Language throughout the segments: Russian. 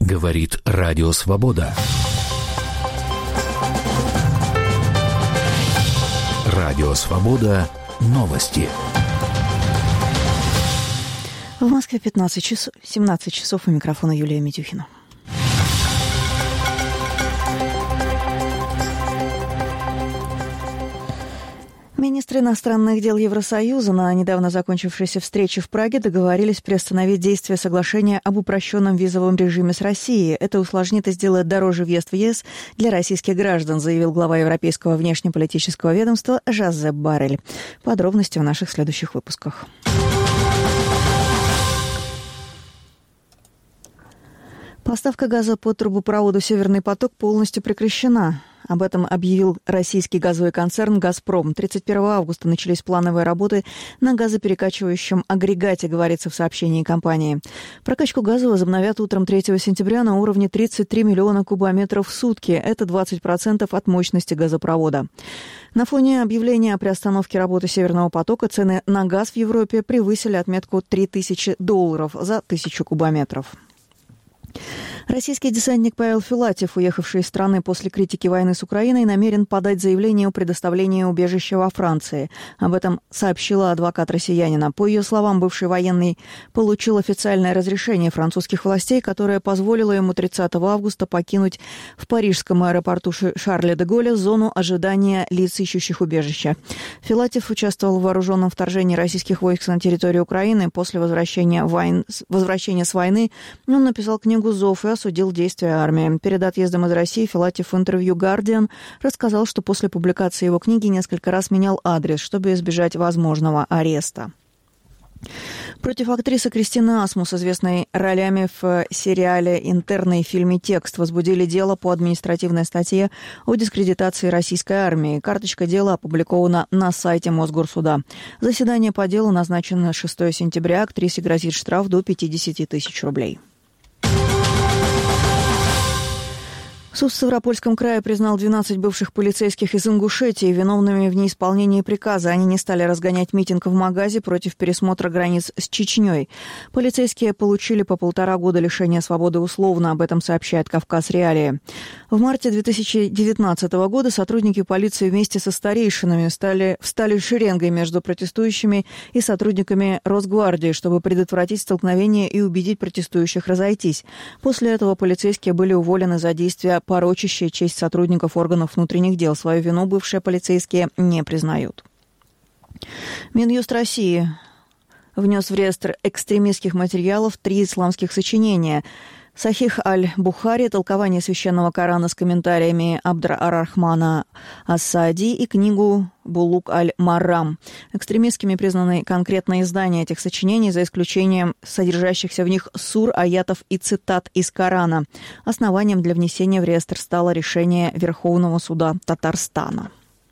Говорит Радио Свобода. Радио Свобода. Новости. В Москве 17 часов, у микрофона Юлия Митюхина. Министры иностранных дел Евросоюза на недавно закончившейся встрече в Праге договорились приостановить действие соглашения об упрощенном визовом режиме с Россией. Это усложнит и сделает дороже въезд в ЕС для российских граждан, заявил глава Европейского внешнеполитического ведомства Жозеп Боррель. Подробности в наших следующих выпусках. Поставка газа по трубопроводу «Северный поток» полностью прекращена. Об этом объявил российский газовый концерн «Газпром». 31 августа начались плановые работы на газоперекачивающем агрегате, говорится в сообщении компании. Прокачку газа возобновят утром 3 сентября на уровне 33 миллиона кубометров в сутки. Это 20% от мощности газопровода. На фоне объявления о приостановке работы «Северного потока» цены на газ в Европе превысили отметку $3000 за 1000 кубометров. Российский десантник Павел Филатьев, уехавший из страны после критики войны с Украиной, намерен подать заявление о предоставлении убежища во Франции. Об этом сообщила адвокат россиянина. По ее словам, бывший военный получил официальное разрешение французских властей, которое позволило ему 30 августа покинуть в парижском аэропорту Шарля де Голля зону ожидания лиц, ищущих убежища. Филатьев участвовал в вооруженном вторжении российских войск на территорию Украины. После возвращения с войны он написал книгу «Зов» и осудил действия армии. Перед отъездом из России Филатьев в интервью «Гардиан» рассказал, что после публикации его книги несколько раз менял адрес, чтобы избежать возможного ареста. Против актрисы Кристины Асмус, известной ролями в сериале «Интерны» и фильме «Текст», возбудили дело по административной статье о дискредитации российской армии. Карточка дела опубликована на сайте Мосгорсуда. Заседание по делу назначено на 6 сентября. Актрисе грозит штраф до 50 тысяч рублей. Суд в Ставропольском крае признал 12 бывших полицейских из Ингушетии виновными в неисполнении приказа. Они не стали разгонять митинг в Магазе против пересмотра границ с Чечней. Полицейские получили по 1,5 года лишения свободы условно. Об этом сообщает «Кавказ Реалии». В марте 2019 года сотрудники полиции вместе со старейшинами встали шеренгой между протестующими и сотрудниками Росгвардии, чтобы предотвратить столкновение и убедить протестующих разойтись. После этого полицейские были уволены за действия, порочащие честь сотрудников органов внутренних дел. Свою вину бывшие полицейские не признают. Минюст России внес в реестр экстремистских материалов 3 исламских сочинения: «Сахих аль-Бухари», толкование священного Корана с комментариями Абд-ар-Рахмана ас-Саади и книгу «Булук аль-Маррам». Экстремистскими признаны конкретные издания этих сочинений, за исключением содержащихся в них сур, аятов и цитат из Корана. Основанием для внесения в реестр стало решение Верховного суда Татарстана.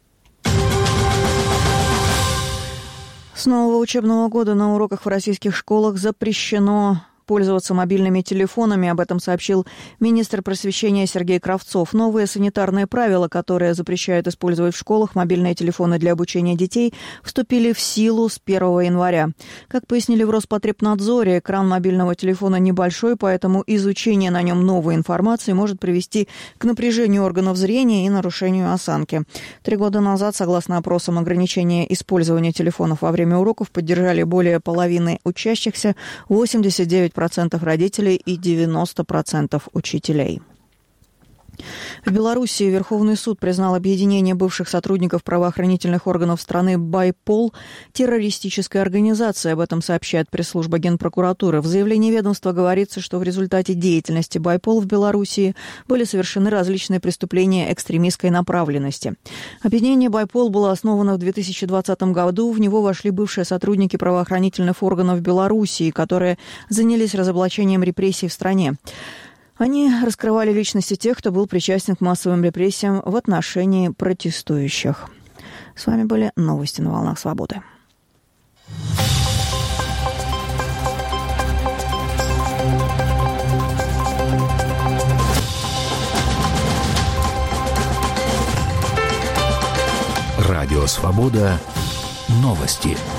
С нового учебного года на уроках в российских школах запрещено пользоваться мобильными телефонами. Об этом сообщил министр просвещения Сергей Кравцов. Новые санитарные правила, которые запрещают использовать в школах мобильные телефоны для обучения детей, вступили в силу с 1 января. Как пояснили в Роспотребнадзоре, экран мобильного телефона небольшой, поэтому изучение на нем новой информации может привести к напряжению органов зрения и нарушению осанки. 3 года назад, согласно опросам, ограничения использования телефонов во время уроков поддержали более половины учащихся, 89% родителей и 90% учителей. В Белоруссии Верховный суд признал объединение бывших сотрудников правоохранительных органов страны «Байпол» террористической организацией. Об этом сообщает пресс-служба Генпрокуратуры. В заявлении ведомства говорится, что в результате деятельности «Байпол» в Белоруссии были совершены различные преступления экстремистской направленности. Объединение «Байпол» было основано в 2020 году. В него вошли бывшие сотрудники правоохранительных органов Белоруссии, которые занялись разоблачением репрессий в стране. Они раскрывали личности тех, кто был причастен к массовым репрессиям в отношении протестующих. С вами были новости на волнах свободы. Радио Свобода. Новости.